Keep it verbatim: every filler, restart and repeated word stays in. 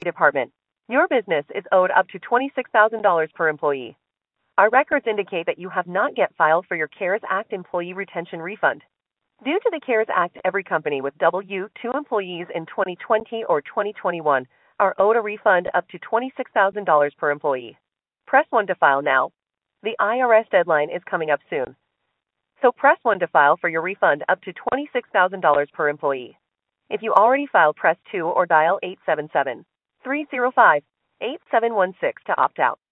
Department. Your business is owed up to twenty-six thousand dollars per employee. Our records indicate that you have not yet filed for your CARES Act employee retention refund. Due to the CARES Act, every company with W two employees in twenty twenty or twenty twenty-one are owed a refund up to twenty-six thousand dollars per employee. Press one to file now. The I R S deadline is coming up soon. So press one to file for your refund up to twenty-six thousand dollars per employee. If you already filed, press two or dial eight seven seven, three zero five, eight seven one six to opt out.